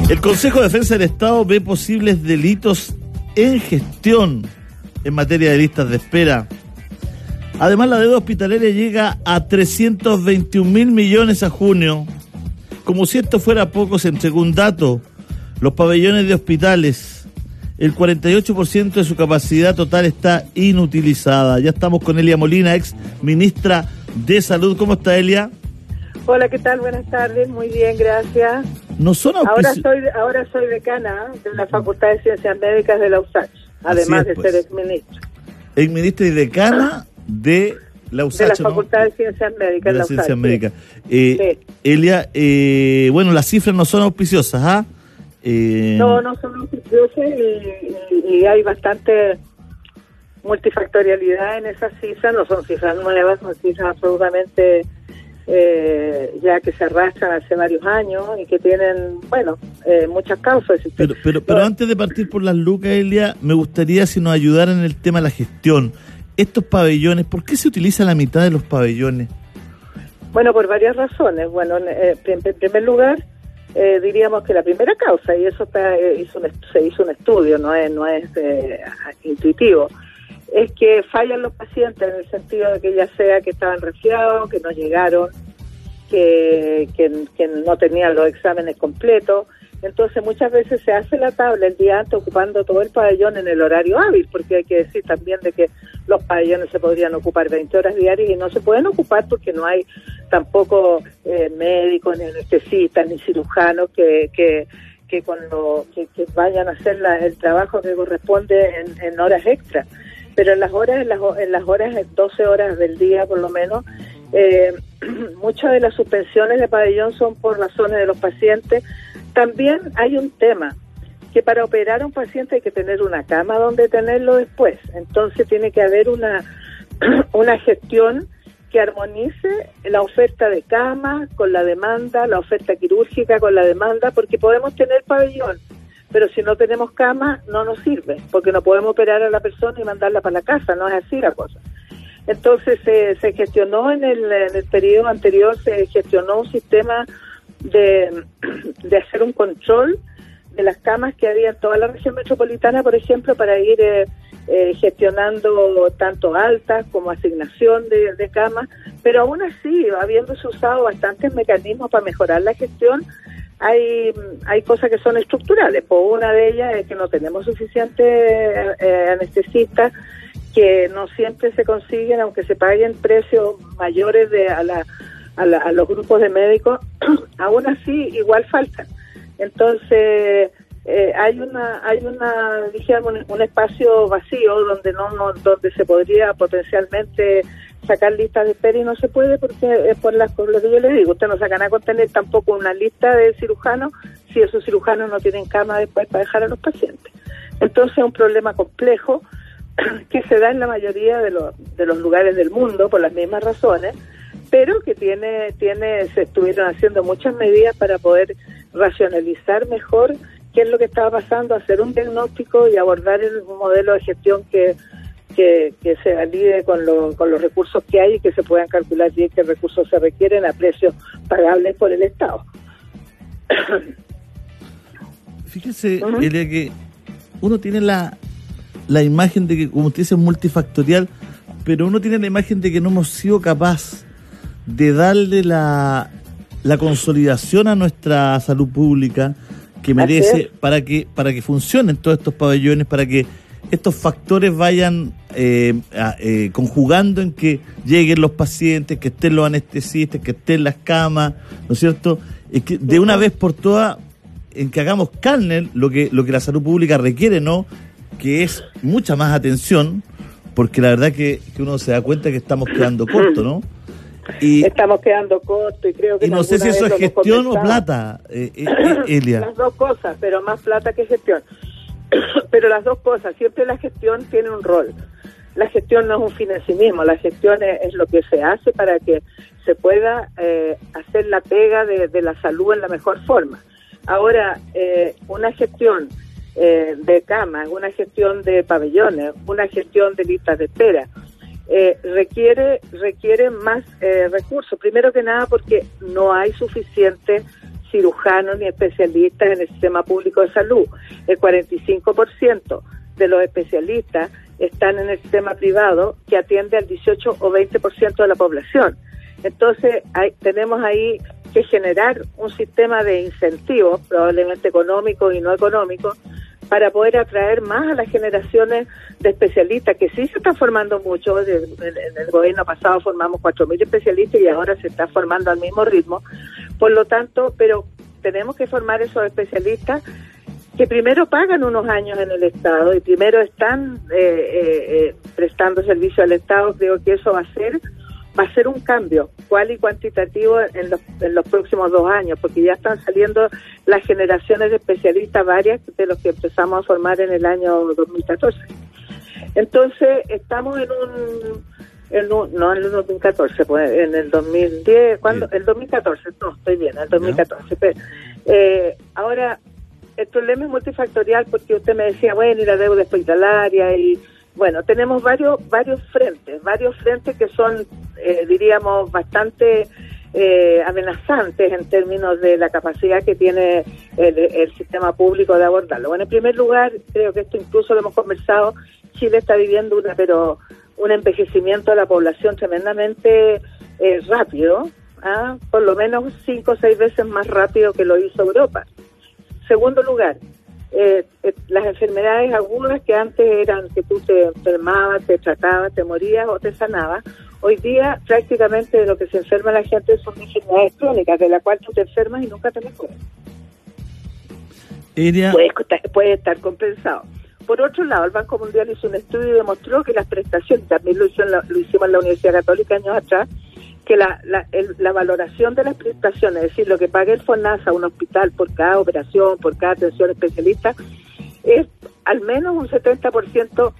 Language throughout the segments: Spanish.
El Consejo de Defensa del Estado ve posibles delitos en gestión en materia de listas de espera. Además, la deuda hospitalaria llega a 321.000 millones a junio. Como si esto fuera poco, se entregó un dato. Los pabellones de hospitales, el 48% de su capacidad total está inutilizada. Ya estamos con Elia Molina, ex ministra de Salud. ¿Cómo está, Elia? Hola, ¿qué tal? Buenas tardes, muy bien, gracias. No son Ahora soy decana de la Facultad de Ciencias Médicas de la USACH, además de ser exministra. Exministra y decana de la USACH, de la Facultad de Ciencias Médicas de la Ciencias USACH. Médicas. Sí. Elia, bueno, las cifras no son auspiciosas, ¿ah? No son auspiciosas y hay bastante multifactorialidad en esas cifras. No son cifras nuevas, son cifras absolutamente ya que se arrastran hace varios años y que tienen, muchas causas. Pero antes de partir por las lucas, Elia, me gustaría si nos ayudaran en el tema de la gestión. Estos pabellones, ¿por qué se utiliza la mitad de los pabellones? Bueno, por varias razones. Bueno, en primer lugar, diríamos que la primera causa, y eso se hizo un estudio, no es intuitivo, es que fallan los pacientes en el sentido de que ya sea que estaban resfriados, que no llegaron, que no tenían los exámenes completos. Entonces muchas veces se hace la tabla el día antes ocupando todo el pabellón en el horario hábil, porque hay que decir también de que los pabellones se podrían ocupar 20 horas diarias y no se pueden ocupar porque no hay tampoco médicos, ni anestesistas, ni cirujanos que vayan a hacer el trabajo que corresponde en horas extras. Pero en las horas 12 horas del día por lo menos, muchas de las suspensiones de pabellón son por razones de los pacientes. También hay un tema, que para operar a un paciente hay que tener una cama donde tenerlo después. Entonces tiene que haber una gestión que armonice la oferta de cama con la demanda, la oferta quirúrgica con la demanda, porque podemos tener pabellón, pero si no tenemos cama no nos sirve, porque no podemos operar a la persona y mandarla para la casa, no es así la cosa. Entonces se gestionó en el periodo anterior, se gestionó un sistema de hacer un control de las camas que había en toda la región metropolitana, por ejemplo, para ir gestionando tanto altas como asignación de camas, pero aún así, habiéndose usado bastantes mecanismos para mejorar la gestión, hay cosas que son estructurales. Pues una de ellas es que no tenemos suficientes anestesistas, que no siempre se consiguen, aunque se paguen precios mayores a los grupos de médicos, aún así igual faltan. Entonces hay dijéramos, un espacio vacío donde se podría potencialmente sacar listas de espera y no se puede porque es por lo que yo le digo, usted no sacan a contener tampoco una lista de cirujanos si esos cirujanos no tienen cama después para dejar a los pacientes. Entonces es un problema complejo que se da en la mayoría de los lugares del mundo por las mismas razones, pero que se estuvieron haciendo muchas medidas para poder racionalizar mejor qué es lo que estaba pasando, hacer un diagnóstico y abordar el modelo de gestión que se valide con los recursos que hay y que se puedan calcular bien qué recursos se requieren a precios pagables por el Estado. Fíjese, Elia, que uno tiene la imagen de que, como usted dice, es multifactorial, pero uno tiene la imagen de que no hemos sido capaz de darle la consolidación a nuestra salud pública que merece para que funcionen todos estos pabellones, para que estos factores vayan conjugando en que lleguen los pacientes, que estén los anestesistas, que estén las camas, ¿no es cierto? Que de una vez por todas, en que hagamos carne lo que la salud pública requiere, ¿no? Que es mucha más atención, porque la verdad que uno se da cuenta que estamos quedando cortos, ¿no? Estamos quedando cortos y creo que... Y no sé si eso es gestión o plata, Elia. Las dos cosas, pero más plata que gestión. Pero las dos cosas, siempre la gestión tiene un rol. La gestión no es un fin en sí mismo, la gestión es lo que se hace para que se pueda hacer la pega de la salud en la mejor forma. Ahora, una gestión de camas, una gestión de pabellones, una gestión de listas de espera, requiere más recursos. Primero que nada porque no hay suficiente cirujanos ni especialistas en el sistema público de salud. El 45% de los especialistas están en el sistema privado, que atiende al 18 o 20% de la población. Entonces, tenemos ahí que generar un sistema de incentivos, probablemente económicos y no económicos, para poder atraer más a las generaciones de especialistas, que sí se están formando mucho. En el gobierno pasado formamos 4.000 especialistas y ahora se está formando al mismo ritmo. Por lo tanto, pero tenemos que formar esos especialistas que primero pagan unos años en el Estado y primero están prestando servicio al Estado. Creo que eso va a ser un cambio cual y cuantitativo en los próximos 2 años, porque ya están saliendo las generaciones de especialistas varias de los que empezamos a formar en el año 2014. Entonces, estamos no en el 2014, pues en el 2010, ¿cuándo? El 2014, no, estoy bien, el 2014. Pero, ahora, el problema es multifactorial, porque usted me decía, bueno, y la deuda hospitalaria, y bueno, tenemos varios frentes que son, diríamos, bastante amenazantes en términos de la capacidad que tiene el sistema público de abordarlo. Bueno, en primer lugar, creo que esto incluso lo hemos conversado, Chile está viviendo un envejecimiento de la población tremendamente rápido, por lo menos 5 o 6 veces más rápido que lo hizo Europa. Segundo lugar, las enfermedades agudas que antes eran que tú te enfermabas, te tratabas, te morías o te sanabas, hoy día prácticamente lo que se enferma la gente son enfermedades crónicas, de las cuales tú te enfermas y nunca te mejoras. Puede estar compensado. Por otro lado, el Banco Mundial hizo un estudio y demostró que las prestaciones, también lo hicimos en la Universidad Católica años atrás, que la valoración de las prestaciones, es decir, lo que paga el FONASA a un hospital por cada operación, por cada atención especialista, es al menos un 70%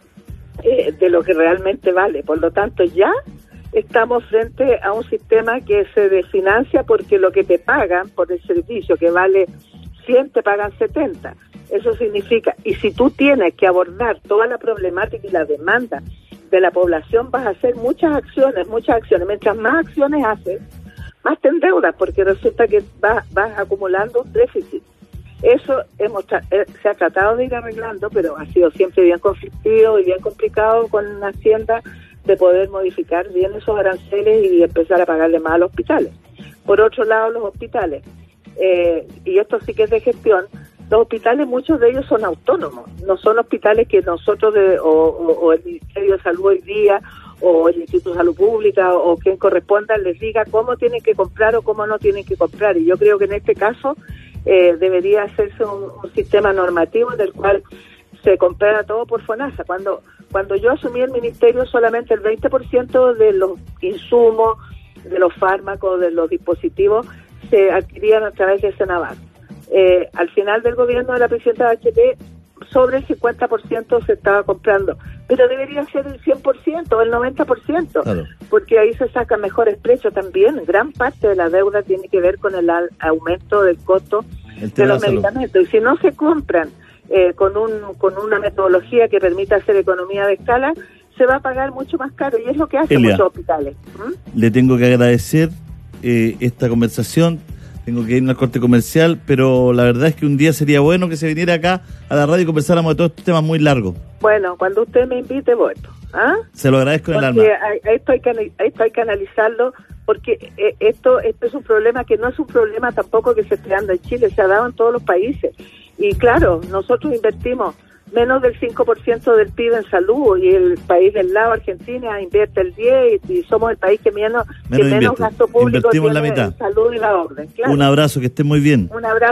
de lo que realmente vale. Por lo tanto, ya estamos frente a un sistema que se desfinancia porque lo que te pagan por el servicio, que vale 100, te pagan 70. Eso significa, y si tú tienes que abordar toda la problemática y la demanda de la población, vas a hacer muchas acciones. Mientras más acciones haces, más te endeudas, porque resulta que vas acumulando un déficit. Eso se ha tratado de ir arreglando, pero ha sido siempre bien conflictivo y bien complicado con Hacienda de poder modificar bien esos aranceles y empezar a pagarle más a los hospitales. Por otro lado, los hospitales, y esto sí que es de gestión, los hospitales, muchos de ellos son autónomos, no son hospitales que nosotros o el Ministerio de Salud hoy día o el Instituto de Salud Pública o quien corresponda les diga cómo tienen que comprar o cómo no tienen que comprar. Y yo creo que en este caso debería hacerse un sistema normativo en el cual se comprara todo por FONASA. Cuando yo asumí el ministerio, solamente el 20% de los insumos, de los fármacos, de los dispositivos se adquirían a través de Senavar. Al final del gobierno de la presidenta Bachelet, sobre el 50% se estaba comprando, pero debería ser el 100% o el 90%, claro, porque ahí se sacan mejores precios también. Gran parte de la deuda tiene que ver con el aumento del costo de los medicamentos, y si no se compran con una metodología que permita hacer economía de escala, se va a pagar mucho más caro, y es lo que hacen muchos hospitales. Le tengo que agradecer esta conversación. Tengo que irme al corte comercial, pero la verdad es que un día sería bueno que se viniera acá a la radio y conversáramos de todos estos temas muy largos. Bueno, cuando usted me invite, voy. Se lo agradezco en el alma. Esto hay que analizarlo, porque esto es un problema que no es un problema tampoco que se esté dando en Chile, se ha dado en todos los países. Y claro, nosotros invertimos menos del 5% del PIB en salud, y el país del lado, Argentina, invierte el 10%, y somos el país que menos gasto público tiene en salud y la orden. Claro. Un abrazo, que esté muy bien. Un abrazo.